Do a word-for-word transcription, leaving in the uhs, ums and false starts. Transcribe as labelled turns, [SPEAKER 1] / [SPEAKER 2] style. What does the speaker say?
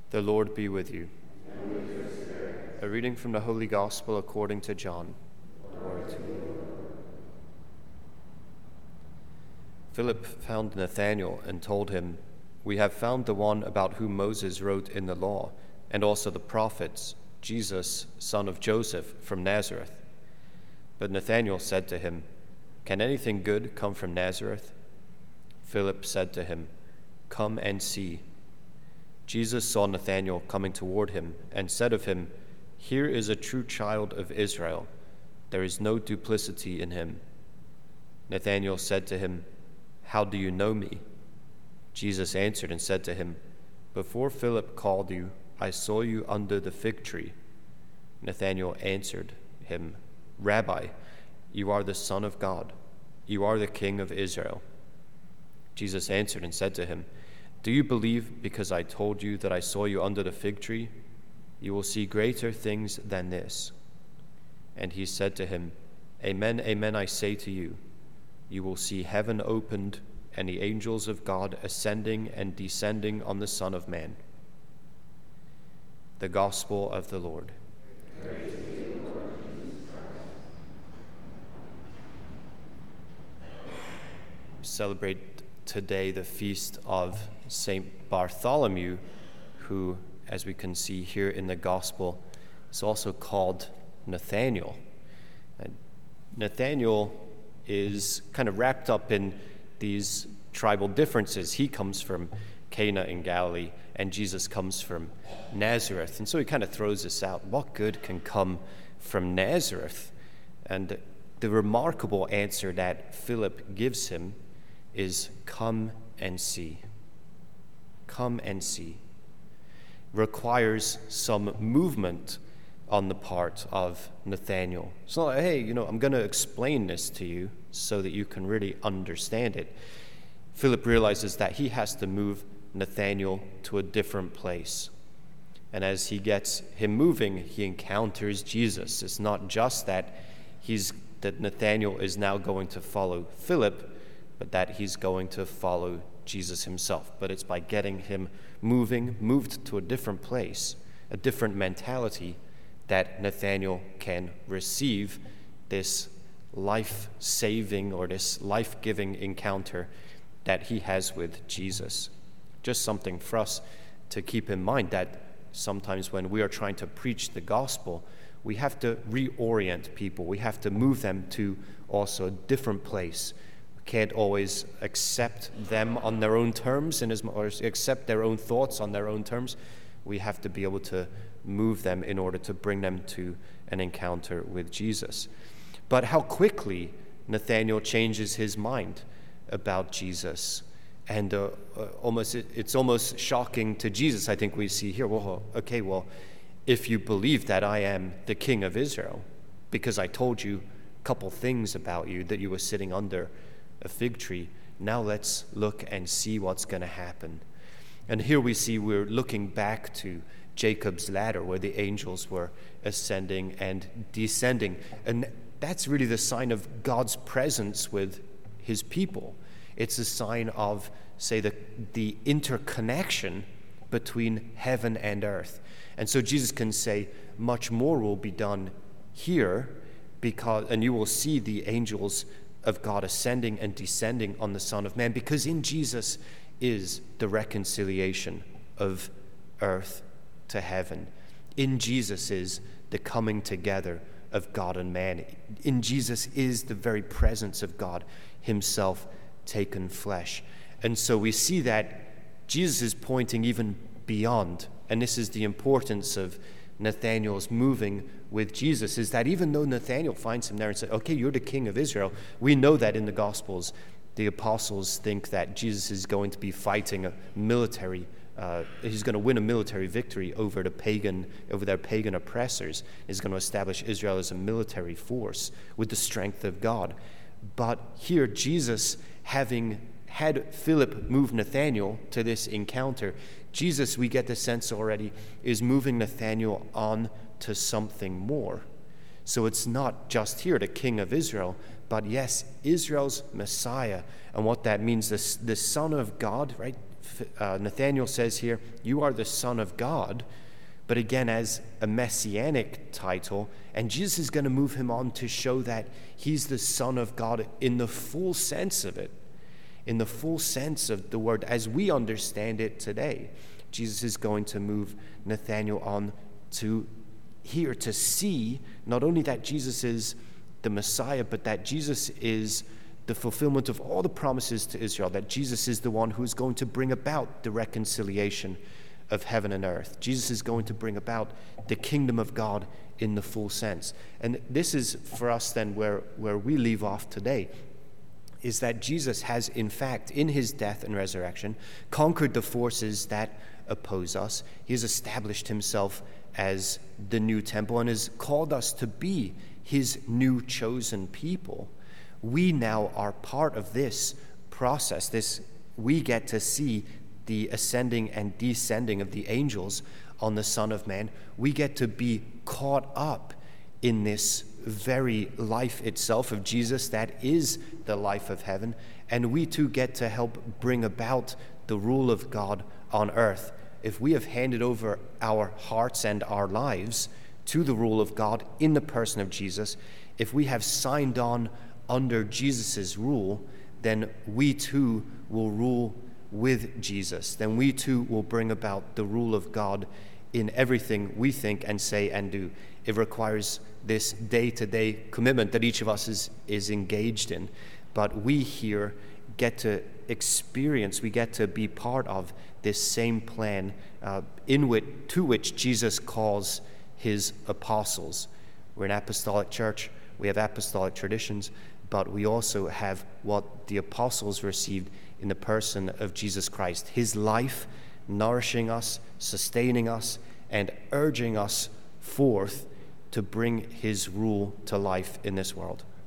[SPEAKER 1] The Lord be with you.
[SPEAKER 2] And with your spirit.
[SPEAKER 1] A reading from the Holy Gospel according to John. Glory to you. Philip found Nathanael and told him, "We have found the one about whom Moses wrote in the law, and also the prophets, Jesus, son of Joseph, from Nazareth." But Nathanael said to him, "Can anything good come from Nazareth?" Philip said to him, "Come and see." Jesus saw Nathanael coming toward him and said of him, "Here is a true child of Israel. There is no duplicity in him." Nathanael said to him, "How do you know me?" Jesus answered and said to him, "Before Philip called you, I saw you under the fig tree." Nathanael answered him, "Rabbi, you are the Son of God. You are the King of Israel." Jesus answered and said to him, "Do you believe because I told you that I saw you under the fig tree? You will see greater things than this." And he said to him, "Amen, amen, I say to you, you will see heaven opened and the angels of God ascending and descending on the Son of Man." The Gospel of the Lord.
[SPEAKER 2] Praise to you, Lord Jesus Christ.
[SPEAKER 1] Celebrate today the feast of Saint Bartholomew, who, as we can see here in the Gospel, is also called Nathanael. And Nathanael is kind of wrapped up in these tribal differences. He comes from Cana in Galilee, and Jesus comes from Nazareth. And so he kind of throws this out. What good can come from Nazareth? And the remarkable answer that Philip gives him is, "Come and see." Come and see. Requires some movement on the part of Nathanael. It's not like, hey, you know, I'm going to explain this to you so that you can really understand it. Philip realizes that he has to move Nathanael to a different place. And as he gets him moving, he encounters Jesus. It's not just that he's that Nathanael is now going to follow Philip, but that he's going to follow Jesus himself. But it's by getting him moving, moved to a different place, a different mentality, that Nathanael can receive this life-saving or this life-giving encounter that he has with Jesus. Just something for us to keep in mind, that sometimes when we are trying to preach the gospel, we have to reorient people. We have to move them to also a different place. We can't always accept them on their own terms and as, or accept their own thoughts on their own terms. We have to be able to move them in order to bring them to an encounter with Jesus. But how quickly Nathanael changes his mind about Jesus. And uh, uh, almost it, it's almost shocking to Jesus, I think we see here. Well, okay, well, if you believe that I am the King of Israel, because I told you a couple things about you, that you were sitting under a fig tree, now let's look and see what's going to happen. And here we see we're looking back to Jacob's ladder, where the angels were ascending and descending. And that's really the sign of God's presence with his people. It's a sign of, say, the, the interconnection between heaven and earth. And so Jesus can say, much more will be done here, because, and you will see the angels of God ascending and descending on the Son of Man, because in Jesus is the reconciliation of earth to heaven. In Jesus is the coming together of God and man. In Jesus is the very presence of God himself taken flesh. And so we see that Jesus is pointing even beyond, and this is the importance of Nathanael's moving with Jesus, is that even though Nathanael finds him there and says, okay, you're the King of Israel, we know that in the Gospels the apostles think that Jesus is going to be fighting a military Uh, he's going to win a military victory over the pagan, over their pagan oppressors. He's going to establish Israel as a military force with the strength of God. But here, Jesus, having had Philip move Nathanael to this encounter, Jesus, we get the sense already, is moving Nathanael on to something more. So it's not just here the King of Israel, but yes, Israel's Messiah. And what that means, the, the Son of God, right? uh, Nathanael says here, you are the Son of God, but again as a messianic title, and Jesus is going to move him on to show that he's the Son of God in the full sense of it, in the full sense of the word as we understand it today. Jesus is going to move Nathanael on to here to see not only that Jesus is the Messiah, but that Jesus is the fulfillment of all the promises to Israel, that Jesus is the one who's going to bring about the reconciliation of heaven and earth. Jesus is going to bring about the kingdom of God in the full sense. And this is for us then where, where we leave off today, is that Jesus has in fact in his death and resurrection conquered the forces that oppose us. He has established himself as the new temple and has called us to be his new chosen people. We now are part of this process. This we get to see the ascending and descending of the angels on the Son of Man. We get to be caught up in this very life itself of Jesus that is the life of heaven, and we too get to help bring about the rule of God on earth. If we have handed over our hearts and our lives to the rule of God in the person of Jesus, if we have signed on under Jesus' rule, then we too will rule with Jesus. Then we too will bring about the rule of God in everything we think and say and do. It requires this day-to-day commitment that each of us is, is engaged in. But we here get to experience, we get to be part of this same plan uh, in which, to which Jesus calls his apostles. We're an apostolic church. We have apostolic traditions, but we also have what the apostles received in the person of Jesus Christ, his life nourishing us, sustaining us, and urging us forth to bring his rule to life in this world.